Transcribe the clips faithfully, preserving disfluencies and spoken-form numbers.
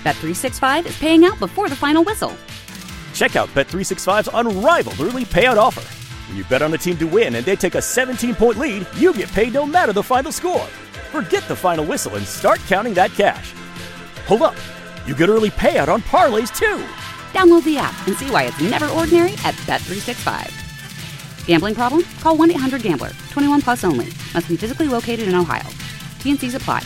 Bet three sixty-five is paying out before the final whistle. Check out Bet three sixty-five's unrivaled early payout offer. When you bet on a team to win and they take a seventeen-point lead, you get paid no matter the final score. Forget the final whistle and start counting that cash. Hold up. You get early payout on parlays, too. Download the app and see why it's never ordinary at Bet three sixty-five. Gambling problem? Call one eight hundred gambler. twenty-one plus only. Must be physically located in Ohio. T N Cs apply.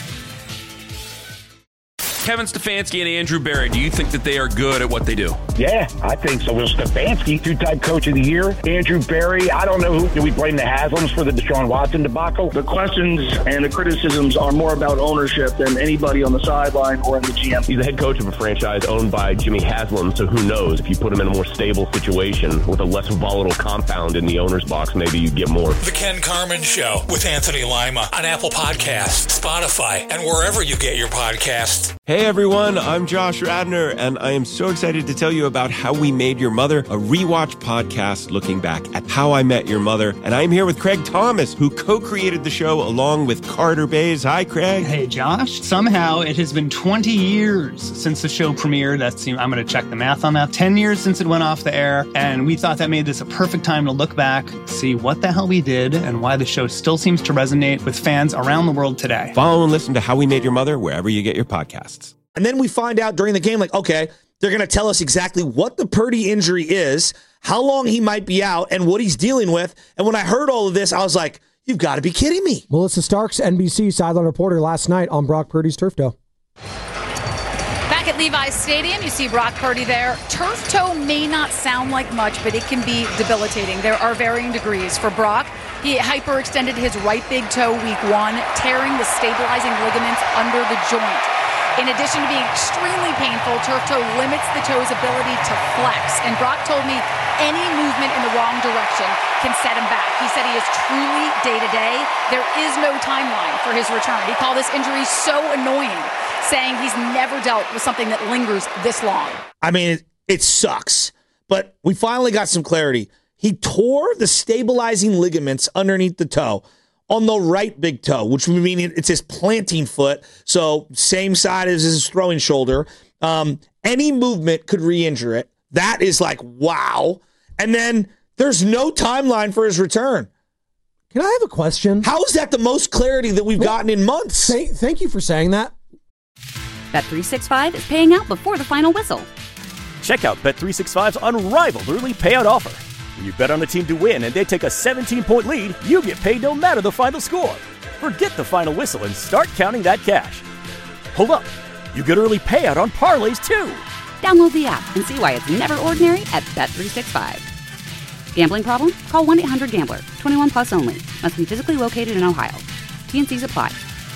Kevin Stefanski and Andrew Berry, do you think that they are good at what they do? Yeah, I think so. Well, Stefanski, two-time coach of the year. Andrew Berry, I don't know who. Do we blame the Haslams for the Deshaun Watson debacle? The questions and the criticisms are more about ownership than anybody on the sideline or in the G M. He's the head coach of a franchise owned by Jimmy Haslam, so who knows? If you put him in a more stable situation with a less volatile compound in the owner's box, maybe you get more. The Ken Carman Show with Anthony Lima on Apple Podcasts, Spotify, and wherever you get your podcasts. Hey everyone, I'm Josh Radner, and I am so excited to tell you about How We Made Your Mother, a rewatch podcast looking back at How I Met Your Mother. And I'm here with Craig Thomas, who co-created the show along with Carter Bays. Hi, Craig. Hey, Josh. Somehow it has been twenty years since the show premiered. That's, I'm going to check the math on that. ten years since it went off the air, and we thought that made this a perfect time to look back, see what the hell we did, and why the show still seems to resonate with fans around the world today. Follow and listen to How We Made Your Mother wherever you get your podcasts. And then we find out during the game, like, okay, they're going to tell us exactly what the Purdy injury is, how long he might be out, and what he's dealing with. And when I heard all of this, I was like, you've got to be kidding me. Melissa Starks, N B C sideline reporter last night on Brock Purdy's turf toe. Back at Levi's Stadium, you see Brock Purdy there. Turf toe may not sound like much, but it can be debilitating. There are varying degrees. For Brock, he hyperextended his right big toe week one, tearing the stabilizing ligaments under the joint. In addition to being extremely painful, turf toe limits the toe's ability to flex. And Brock told me any movement in the wrong direction can set him back. He said he is truly day-to-day. There is no timeline for his return. He called this injury so annoying, saying he's never dealt with something that lingers this long. I mean, it, it sucks, but we finally got some clarity. He tore the stabilizing ligaments underneath the toe on the right big toe, which would mean it's his planting foot, so same side as his throwing shoulder. Um, any movement could re-injure it. That is like, wow. And then there's no timeline for his return. Can I have a question? How is that the most clarity that we've well, gotten in months? Thank, thank you for saying that. Bet three sixty-five is paying out before the final whistle. Check out Bet three sixty-five's unrivaled early payout offer. When you bet on a team to win and they take a seventeen-point lead, you get paid no matter the final score. Forget the final whistle and start counting that cash. Hold up. You get early payout on parlays, too. Download the app and see why it's never ordinary at Bet three sixty-five. Gambling problem? Call one eight hundred gambler. twenty-one plus only. Must be physically located in Ohio. T N Cs apply.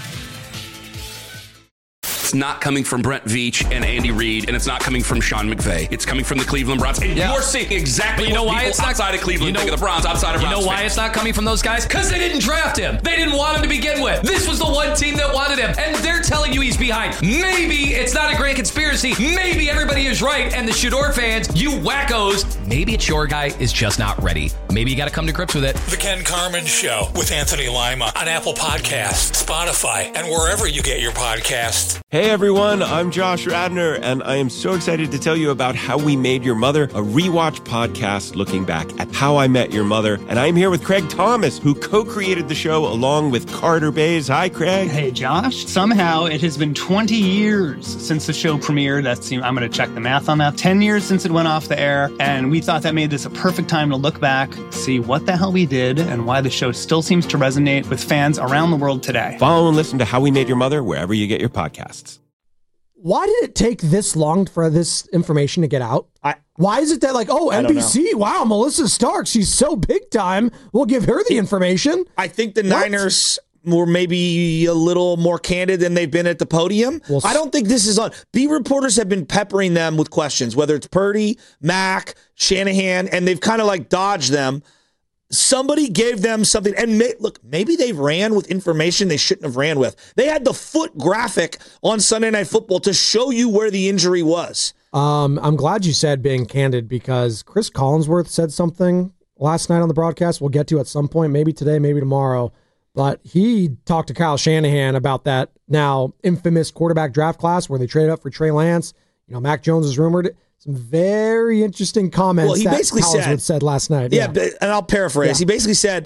It's not coming from Brent Veach and Andy Reid, and it's not coming from Sean McVay. It's coming from the Cleveland Browns. And yeah. you're seeing exactly you know what why people it's not, outside of Cleveland you know, think of the Browns, outside of You Browns know why fans. It's not coming from those guys? Because they didn't draft him. They didn't want him to begin with. This was the one team that wanted him, and they're telling you he's behind. Maybe it's not a great conspiracy. Maybe everybody is right, and the Shador fans, you wackos, maybe it's your guy is just not ready. Maybe you got to come to grips with it. The Ken Carman Show with Anthony Lima on Apple Podcasts, Spotify, and wherever you get your podcasts. Hey everyone, I'm Josh Radner, and I am so excited to tell you about How We Made Your Mother, a rewatch podcast looking back at How I Met Your Mother. And I'm here with Craig Thomas, who co-created the show along with Carter Bays. Hi, Craig. Hey, Josh. Somehow it has been twenty years since the show premiered. That's, I'm going to check the math on that. ten years since it went off the air, and we thought that made this a perfect time to look back, see what the hell we did, and why the show still seems to resonate with fans around the world today. Follow and listen to How We Made Your Mother wherever you get your podcasts. Why did it take this long for this information to get out? I, Why is it that like, oh, N B C, wow, Melissa Starks, she's so big time, we'll give her the information? I think the what? Niners were maybe a little more candid than they've been at the podium. Well, I don't think this is on. Beat reporters have been peppering them with questions, whether it's Purdy, Mack, Shanahan, and they've kind of like dodged them. Somebody gave them something, and may, look, maybe they ran with information they shouldn't have ran with. They had the foot graphic on Sunday Night Football to show you where the injury was. Um, I'm glad you said being candid, because Chris Collinsworth said something last night on the broadcast we'll get to at some point, maybe today, maybe tomorrow, But he talked to Kyle Shanahan about that now infamous quarterback draft class where they traded up for Trey Lance. You know, Mac Jones is rumored. Some very interesting comments well, he that basically Collinsworth said, said last night. Yeah, Yeah, but, and I'll paraphrase. Yeah. He basically said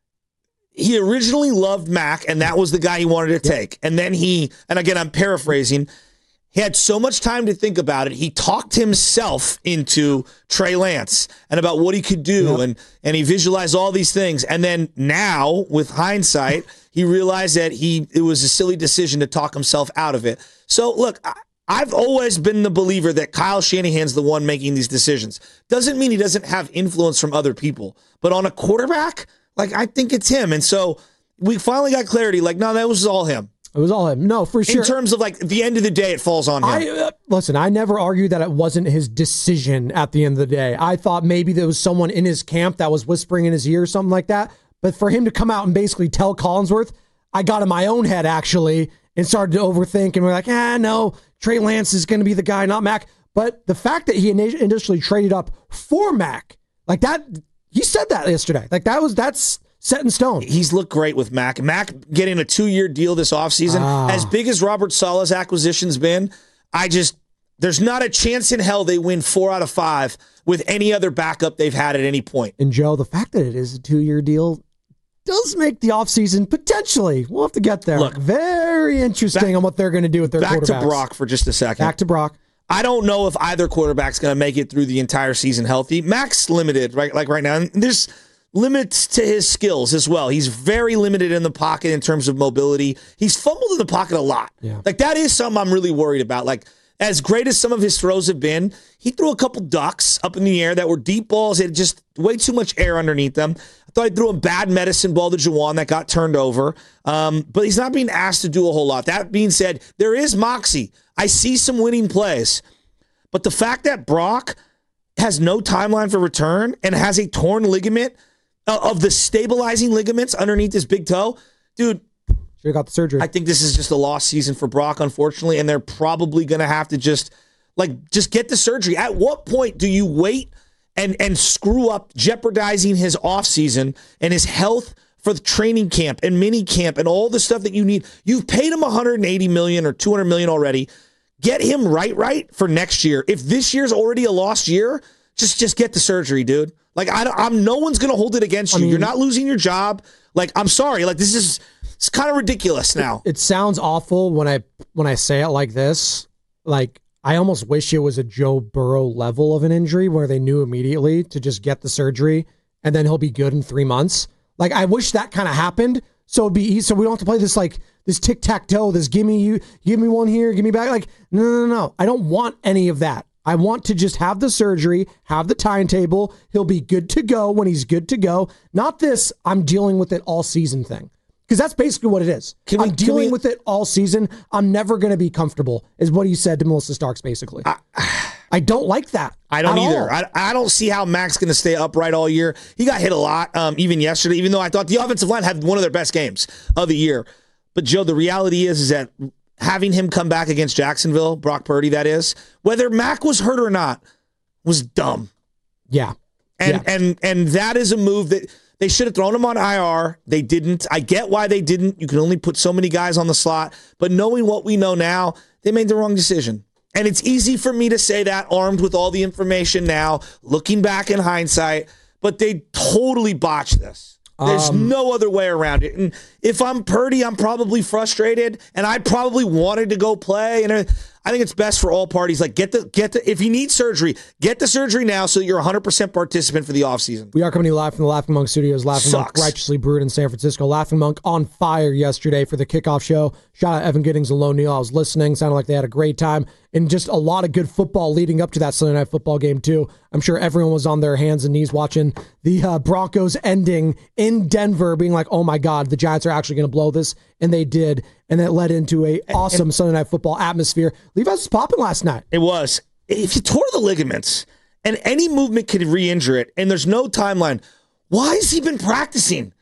he originally loved Mac, and that was the guy he wanted to take. And then he, and again, I'm paraphrasing, he had so much time to think about it. He talked himself into Trey Lance and about what he could do, Yep. and and he visualized all these things. And then now, with hindsight, he realized that he it was a silly decision to talk himself out of it. So, look, I, I've always been the believer that Kyle Shanahan's the one making these decisions. Doesn't mean he doesn't have influence from other people. But on a quarterback, like, I think it's him. And so we finally got clarity. Like, no, that was all him. It was all him. No, for sure. In terms of, like, at the end of the day, it falls on him. I, uh, listen, I never argued that it wasn't his decision at the end of the day. I thought maybe there was someone in his camp that was whispering in his ear or something like that. But for him to come out and basically tell Collinsworth, I got in my own head, actually, and started to overthink. And we're like, ah, no, Trey Lance is going to be the guy, not Mac. But the fact that he initially traded up for Mac, like that, he said that yesterday. Like that was, that's set in stone. He's looked great with Mac. Mac getting a two-year deal this offseason. Ah. As big as Robert Saleh's acquisition's been, I just, there's not a chance in hell they win four out of five with any other backup they've had at any point. And Joe, the fact that it is a two-year deal does make the offseason potentially, we'll have to get there, Look, very interesting back, on what they're going to do with their back quarterbacks. Back to Brock for just a second. Back to Brock. I don't know if either quarterback's going to make it through the entire season healthy. Mac's limited, right? Like right now, and there's limits to his skills as well. He's very limited in the pocket in terms of mobility. He's fumbled in the pocket a lot. Yeah. Like that is something I'm really worried about. Like as great as some of his throws have been, he threw a couple ducks up in the air that were deep balls. It had just way too much air underneath them. I thought he threw a bad medicine ball to Juwan that got turned over. Um, but he's not being asked to do a whole lot. That being said, there is moxie. I see some winning plays. But the fact that Brock has no timeline for return and has a torn ligament uh, of the stabilizing ligaments underneath his big toe, dude, should have got the surgery. I think this is just a lost season for Brock, unfortunately, and they're probably going to have to just, like, just get the surgery. At what point do you wait and and screw up, jeopardizing his offseason and his health for the training camp and mini camp and all the stuff that you need? You've paid him one hundred eighty million dollars or two hundred million dollars already. Get him right, right for next year. If this year's already a lost year, just just get the surgery, dude. Like I, I'm, no one's gonna hold it against you. I mean, you're not losing your job. Like I'm sorry. Like this is it's kind of ridiculous now. It, it sounds awful when I when I say it like this. Like I almost wish it was a Joe Burrow level of an injury where they knew immediately to just get the surgery and then he'll be good in three months. Like I wish that kind of happened. So it'd be easy. So we don't have to play this like this tic-tac-toe, this give me you, give me one here, give me back. Like, no, no, no, no. I don't want any of that. I want to just have the surgery, have the timetable. He'll be good to go when he's good to go. Not this, I'm dealing with it all season thing. Because that's basically what it is. Can we, I'm dealing can we, with it all season. I'm never going to be comfortable, is what he said to Melissa Starks, basically. I, I don't like that. I don't either. I, I don't see how Mac's going to stay upright all year. He got hit a lot, um, even yesterday, even though I thought the offensive line had one of their best games of the year. But, Joe, the reality is, is that having him come back against Jacksonville, Brock Purdy, that is, whether Mac was hurt or not, was dumb. Yeah. And yeah. and and that is a move that they should have thrown him on I R. They didn't. I get why they didn't. You can only put so many guys on the slot. But knowing what we know now, they made the wrong decision. And it's easy for me to say that armed with all the information now, looking back in hindsight, but they totally botched this. There's um, no other way around it. And if I'm Purdy, I'm probably frustrated, and I probably wanted to go play. And I think it's best for all parties. Like, get the get the if you need surgery, get the surgery now so you're one hundred percent participant for the offseason. We are coming to you live from the Laughing Monk Studios. Laughing Sucks. Monk righteously brewed in San Francisco. Laughing Monk on fire yesterday for the kickoff show. Shout out Evan Giddings and Lone Neal. I was listening. Sounded like they had a great time. And just a lot of good football leading up to that Sunday Night Football game, too. I'm sure everyone was on their hands and knees watching the uh, Broncos ending in Denver, being like, oh, my God, the Giants are actually going to blow this. And they did. And it led into a awesome and, Sunday Night Football atmosphere. Levi's was popping last night. It was. If you tore the ligaments and any movement could re-injure it and there's no timeline, why has he been practicing?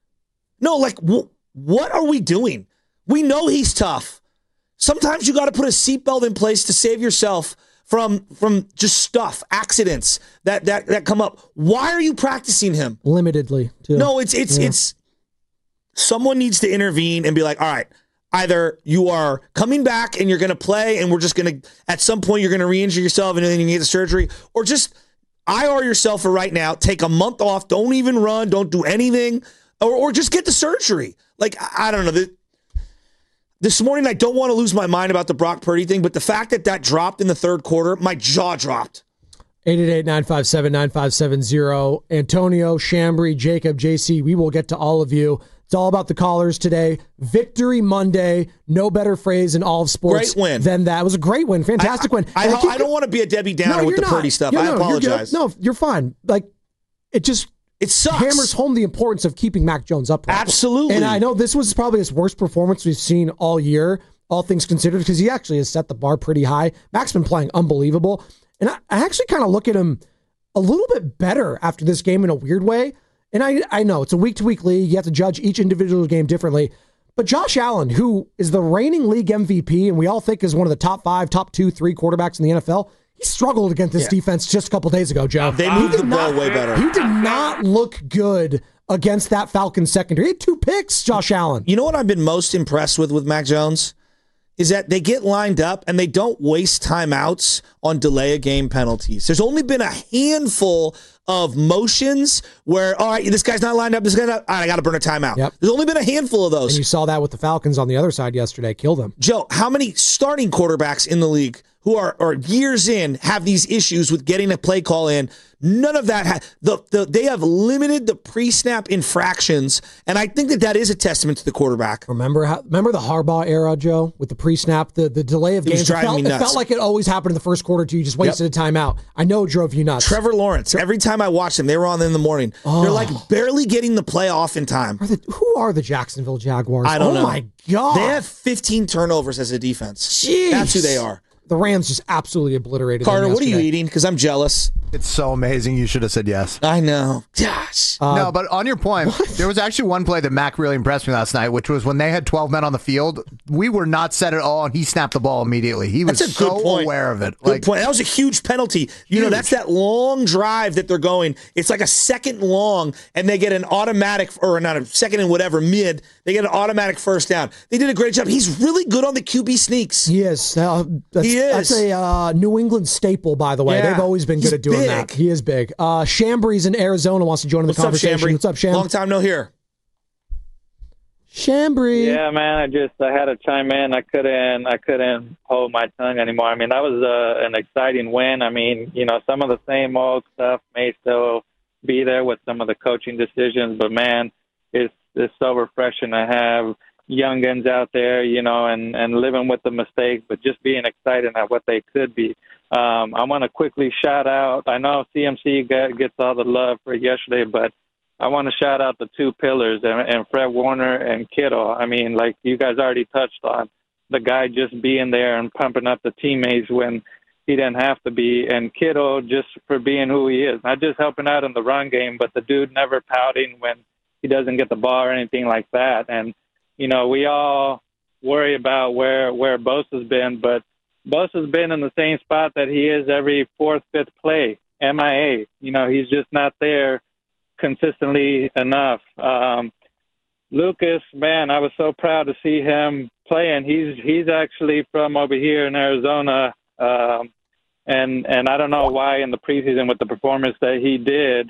No, like, wh- what are we doing? We know he's tough. Sometimes you got to put a seatbelt in place to save yourself from from just stuff, accidents that that that come up. Why are you practicing him? Limitedly, too. No, it's it's yeah. it's someone needs to intervene and be like, all right, either you are coming back and you're going to play and we're just going to, at some point, you're going to re-injure yourself and then you need the surgery, or just I R yourself for right now, take a month off, don't even run, don't do anything, or, or just get the surgery. Like, I, I don't know. The, this morning, I don't want to lose my mind about the Brock Purdy thing, but the fact that that dropped in the third quarter, my jaw dropped. eight eight eight, nine five seven, nine five seven zero. Antonio, Chambry, Jacob, J C, we will get to all of you. It's all about the callers today. Victory Monday. No better phrase in all of sports great win. than that. It was a great win. Fantastic I, win. I, I, I, I don't want to be a Debbie Downer no, with the not. Purdy stuff. You're, I no, apologize. You're, no, you're fine. Like, it just it sucks. hammers home the importance of keeping Mac Jones upright. Absolutely. And I know this was probably his worst performance we've seen all year, all things considered, because he actually has set the bar pretty high. Mac's been playing unbelievable. And I, I actually kind of look at him a little bit better after this game in a weird way. And I, I know it's a week-to-week league. You have to judge each individual game differently. But Josh Allen, who is the reigning league M V P and we all think is one of the top five, top two, three quarterbacks in the N F L, he struggled against this yeah. defense just a couple days ago, Joe. They moved the ball way better. He did not look good against that Falcons secondary. He had two picks, Josh Allen. You know what I've been most impressed with with Mac Jones? Is that they get lined up and they don't waste timeouts on delay a game penalties. There's only been a handful of motions where, all right, this guy's not lined up, this guy's not, all right, I got to burn a timeout. Yep. There's only been a handful of those. And you saw that with the Falcons on the other side yesterday, killed them. Joe, how many starting quarterbacks in the league who are, are years in have these issues with getting a play call in? None of that. Ha- the, the They have limited the pre-snap infractions, and I think that that is a testament to the quarterback. Remember how? Remember the Harbaugh era, Joe, with the pre-snap, the, the delay of it games? Was driving it, felt, me nuts. It felt like it always happened in the first quarter, too. You just wasted yep. a timeout. I know it drove you nuts. Trevor Lawrence, every time I watched them, they were on in the morning. Oh. They're like barely getting the play off in time. Are the, who are the Jacksonville Jaguars? I don't oh know. Oh, my God. They have fifteen turnovers as a defense. Jeez. That's who they are. The Rams just absolutely obliterated Carter, them what are you eating? Because I'm jealous. It's so amazing. You should have said yes. I know. Gosh. Uh, no, but on your point, what? There was actually one play that Mac really impressed me last night, which was when they had twelve men on the field. We were not set at all, and he snapped the ball immediately. He was that's a so good point. aware of it. Good like, point. That was a huge penalty. You huge. know, that's that long drive that they're going. It's like a second long, and they get an automatic, or not a second and whatever, mid. They get an automatic first down. They did a great job. He's really good on the Q B sneaks. He is. Uh, that's, he is. That's a uh, New England staple, by the way. Yeah. They've always been He's good at doing big. that. He is big. Uh, Chambry's in Arizona wants to join in the What's conversation. Up, What's up, Sham? Long time no hear. Chambry. Yeah, man. I just I had to chime in. I couldn't I couldn't hold my tongue anymore. I mean, that was uh, an exciting win. I mean, you know, some of the same old stuff may still be there with some of the coaching decisions, but man, it's it's so refreshing to have youngins out there, you know, and, and living with the mistakes, but just being excited at what they could be. Um, I want to quickly shout out, I know C M C got, gets all the love for yesterday, but I want to shout out the two pillars, and, and Fred Warner and Kittle. I mean, like you guys already touched on, the guy just being there and pumping up the teammates when he didn't have to be, and Kittle just for being who he is, not just helping out in the run game, but the dude never pouting when he doesn't get the ball or anything like that. And you know, we all worry about where where Bosa's been, but Bosa's been in the same spot that he is every fourth, fifth play, M I A. You know, he's just not there consistently enough. Um, Lucas, man, I was so proud to see him playing. He's he's actually from over here in Arizona, um, and and I don't know why in the preseason with the performance that he did,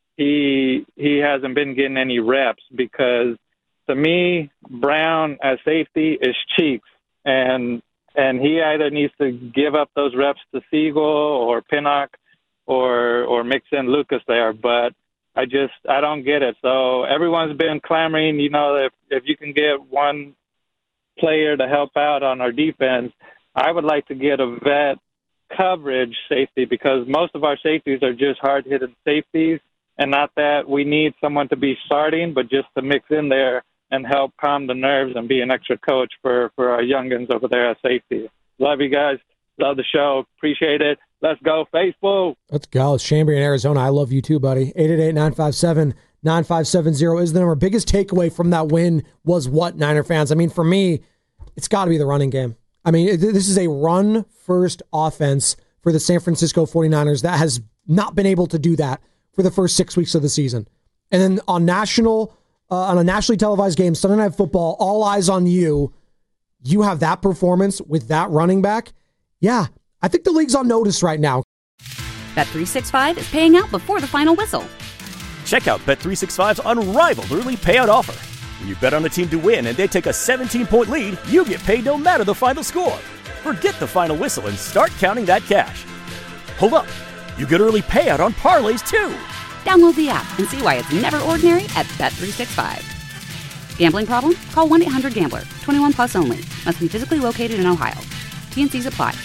he he hasn't been getting any reps because. To me, Brown as safety is Cheeks, and and he either needs to give up those reps to Siegel or Pinnock or or mix in Lucas there. But I just I don't get it. So everyone's been clamoring, you know, if if you can get one player to help out on our defense, I would like to get a vet coverage safety because most of our safeties are just hard-hitting safeties, and not that we need someone to be starting, but just to mix in there and help calm the nerves and be an extra coach for, for our youngins over there at safety. Love you guys. Love the show. Appreciate it. Let's go, faithful. Let's go. It's Chambry in Arizona. I love you too, buddy. eight eight eight, nine five seven, nine five seven zero is the number. Biggest takeaway from that win was what, Niner fans? I mean, for me, it's got to be the running game. I mean, this is a run-first offense for the San Francisco forty-niners that has not been able to do that for the first six weeks of the season. And then on national uh, on a nationally televised game, Sunday Night Football, all eyes on you. You have that performance with that running back. Yeah, I think the league's on notice right now. Bet three sixty-five is paying out before the final whistle. Check out Bet three sixty-five's unrivaled early payout offer. When you bet on a team to win and they take a seventeen-point lead, you get paid no matter the final score. Forget the final whistle and start counting that cash. Hold up. You get early payout on parlays, too. Download the app and see why it's never ordinary at Bet three sixty-five. Gambling problem? Call one eight hundred gambler. twenty-one plus only. Must be physically located in Ohio. T N Cs apply.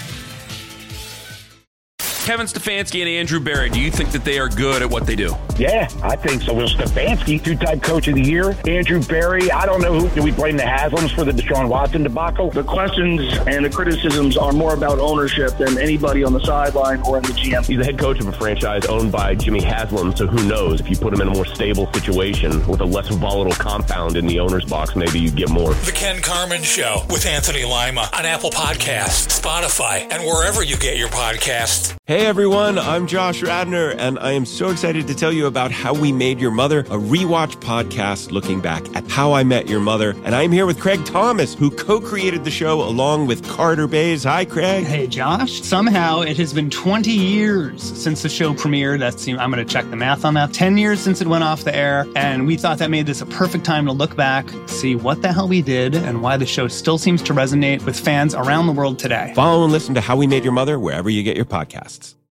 Kevin Stefanski and Andrew Berry, do you think that they are good at what they do? Yeah, I think so. Will Stefanski, two-time coach of the year. Andrew Berry, I don't know who. Do we blame the Haslams for the Deshaun Watson debacle? The questions and the criticisms are more about ownership than anybody on the sideline or in the G M. He's the head coach of a franchise owned by Jimmy Haslam, so who knows? If you put him in a more stable situation with a less volatile compound in the owner's box, maybe you get more. The Ken Carman Show with Anthony Lima on Apple Podcasts, Spotify, and wherever you get your podcasts. Hey everyone, I'm Josh Radner, and I am so excited to tell you about How We Made Your Mother, a rewatch podcast looking back at How I Met Your Mother. And I'm here with Craig Thomas, who co-created the show along with Carter Bays. Hi, Craig. Hey, Josh. Somehow it has been twenty years since the show premiered. That's, I'm going to check the math on that. ten years since it went off the air, and we thought that made this a perfect time to look back, see what the hell we did, and why the show still seems to resonate with fans around the world today. Follow and listen to How We Made Your Mother wherever you get your podcasts.